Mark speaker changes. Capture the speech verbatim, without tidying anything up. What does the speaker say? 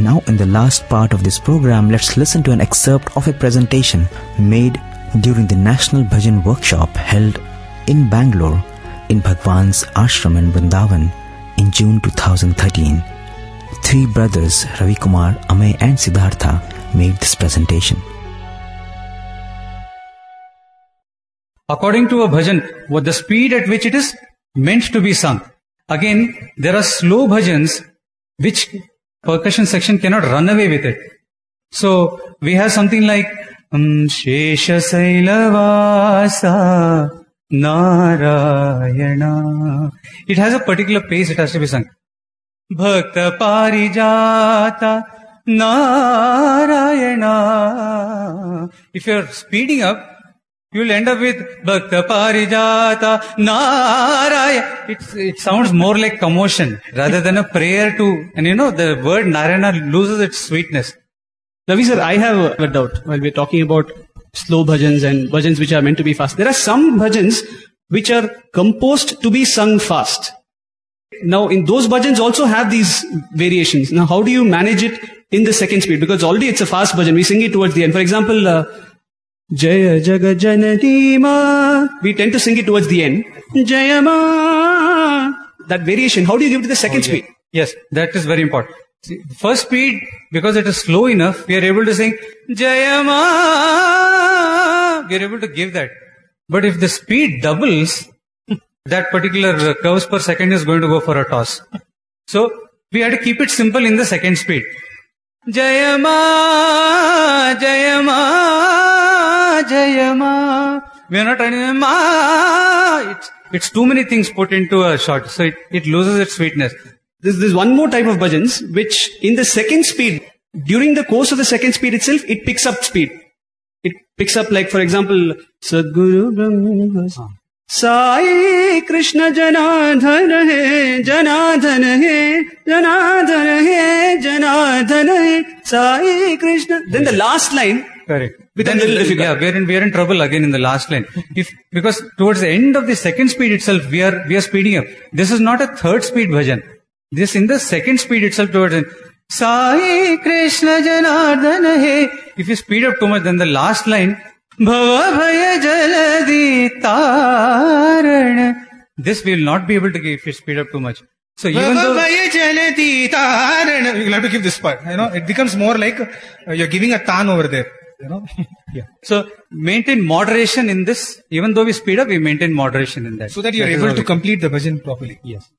Speaker 1: Now in the last part of this program, let's listen to an excerpt of a presentation made during the National Bhajan Workshop held in Bangalore in Bhagwan's Ashram in Vrindavan in June two thousand thirteen. Three brothers, Ravi Kumar, Amay and Siddhartha, made this presentation.
Speaker 2: According to a bhajan, with the speed at which it is meant to be sung. Again, there are slow bhajans which percussion section cannot run away with it. So, we have something like um, Shesha Sailavasa Narayana. It has a particular pace it has to be sung. Bhakta Parijata Narayana. If you are speeding up, you will end up with Bhakta Parijata Narayana. It, it sounds more like commotion rather than a prayer to, and you know, the word Narayana loses its sweetness.
Speaker 3: Ravi sir, I have a doubt while we're talking about slow bhajans and bhajans which are meant to be fast. There are some bhajans which are composed to be sung fast. Now, in those bhajans also have these variations. Now, how do you manage it in the second speed? Because already it's a fast bhajan. We sing it towards the end. For example, uh, Jaya Jaga Janati Ma. We tend to sing it towards the end. Jaya Ma. That variation, how do you give it to the second oh, yeah. speed?
Speaker 2: Yes, that is very important. See, first speed, because it is slow enough, we are able to sing Jaya Ma. We are able to give that. But if the speed doubles, that particular curves per second is going to go for a toss. So, we have to keep it simple in the second speed. Jayama, Jayama, Jayama. We are not trying ma. It's, it's too many things put into a shot, so it, it loses its sweetness.
Speaker 3: There's, there's one more type of bhajans, which in the second speed, during the course of the second speed itself, it picks up speed. It picks up like, for example, Sadguru Brahma. Sai Krishna Janadhan hai, Janadhan hai, Janadhan hai, Janadhan hai, Sai Krishna. Then the last line.
Speaker 2: Correct. Then, yeah, we are in, we are in trouble again in the last line. If, because towards the end of the second speed itself, we are, we are speeding up. This is not a third speed bhajan. This in the second speed itself towards the end. Sai Krishna Janadhan hai. If you speed up too much, then the last line, Bhava Bhaya Jaladi Tarana. This we will not be able to give if you speed up too much. So even though
Speaker 4: Bhava Bhaya Jaladi Tarana, you will have to give this part. You know, it becomes more like uh, you're giving a tan over there. You know.
Speaker 2: Yeah. So maintain moderation in this. Even though we speed up, we maintain moderation in that.
Speaker 4: So that you're
Speaker 2: that
Speaker 4: able to complete the bhajan properly.
Speaker 2: Yes.